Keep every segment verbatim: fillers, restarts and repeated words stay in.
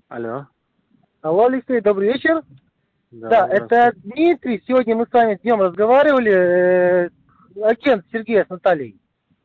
Алло. Алло, Алексей, добрый вечер. Да, Да, это здравствуйте. Дмитрий. Сегодня мы с вами днем разговаривали. э, Агент Сергея с Натальей.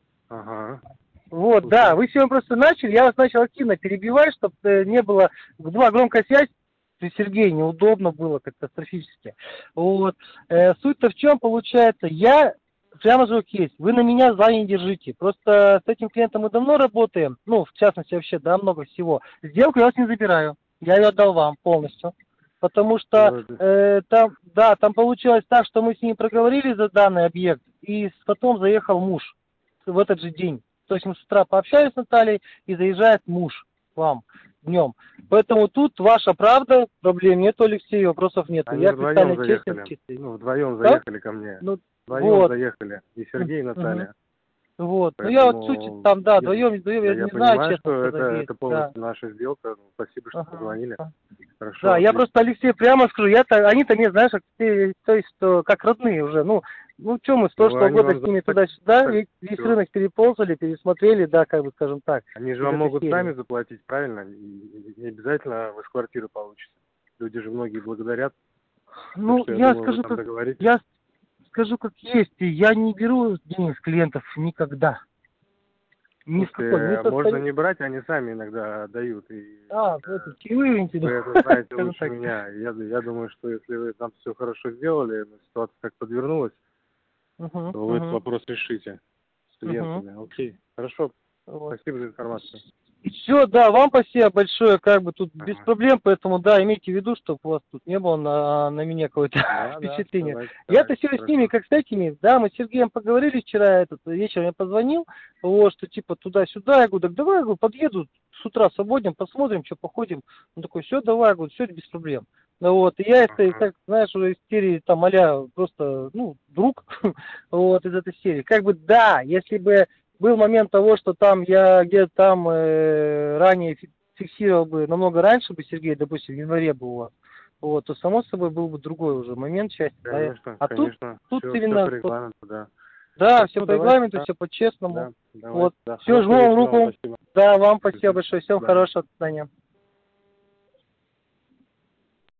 Ага. Вот, да, Слушаю. вы сегодня просто начали, я вас начал активно перебивать, чтобы не было, два громкая связь, при Сергее неудобно было катастрофически. Вот, э, суть-то в чем получается, я прямо же есть, вы на меня зла не держите, просто с этим клиентом мы давно работаем, ну, в частности вообще, да, много всего. Сделку я вас не забираю, я ее отдал вам полностью. Потому что Вот. э, там, да, там получилось так, что мы с ним проговорили за данный объект, и потом заехал муж в этот же день. То есть мы с утра пообщались с Натальей, и заезжает муж к вам днем. Поэтому тут ваша правда, проблем нет, Алексей, вопросов нету. Они Я вдвоем кристально честен, заехали. чистый. Ну, вдвоем Как? заехали ко мне. Ну, Вдвоем вот. заехали. И Сергей, и Угу. Наталья. Вот. Ну я вот суть Поэтому там, да, я, вдвоем, вдвоем, да, я я не знаю, понимаю, честно что это, сказать, это да. полностью наша сделка. Ну, спасибо, что Ага. позвонили. Да, Хорошо, я отлично. просто, Алексей, прямо скажу, я-то, они-то мне, знаешь, как, э, то есть, что, как родные уже, ну, ну, что мы с Ну, прошлого они года вам с ними заплатят. туда-сюда, весь, весь Всё. рынок переползали, пересмотрели, да, как бы, скажем так, Они же из вам этой могут сами серии. заплатить, правильно? И, и не обязательно вы с квартиры получите. Люди же многие благодарят. Так Ну, что я я думаю, вы скажу, там как, договоритесь. я скажу, как есть, и я не беру денег с клиентов никогда, ни с какой, ни Слушайте, со можно стари... не брать, они сами иногда дают. И А, это, это, чаевые имеете в вы виду, это знаете скажем лучше так. меня. Я, я думаю, что если вы там все хорошо сделали, но ситуация как подвернулась, Угу, то вы этот угу, вопрос решите с угу. клиентами. Окей, хорошо. Вот. Спасибо за информацию. Все, да, вам спасибо большое, как бы тут без Ага. проблем, поэтому, да, имейте в виду, чтобы у вас тут не было на, на меня какое-то Да, да, впечатление. давайте, Я-то давайте, все с ними, хорошо. как с этими, да, мы с Сергеем поговорили вчера, этот вечером я позвонил, вот, что типа туда-сюда, я говорю, так давай, я говорю, подъеду с утра свободен, посмотрим, что походим. Он такой, все, давай, я говорю, все, без проблем. Ну вот, и я это, Ага. как, знаешь, уже из серии, там, а просто, ну, друг, вот, из этой серии. Как бы, да, если бы был момент того, что там я где-то там э, ранее фи- фиксировал бы намного раньше бы Сергей, допустим, в январе бы у вас, вот, то само собой был бы другой уже момент счастья, да. Конечно, А тут, конечно. тут Все, все по именно, вот, регламенту, да. да, все Хорошо, по давайте, регламенту, да, все по-честному, да, давайте, вот. да. Все, Хорошего жму вам вечера вам, руку, спасибо. да, вам спасибо До большое, всем свидания. хорошего, до свидания.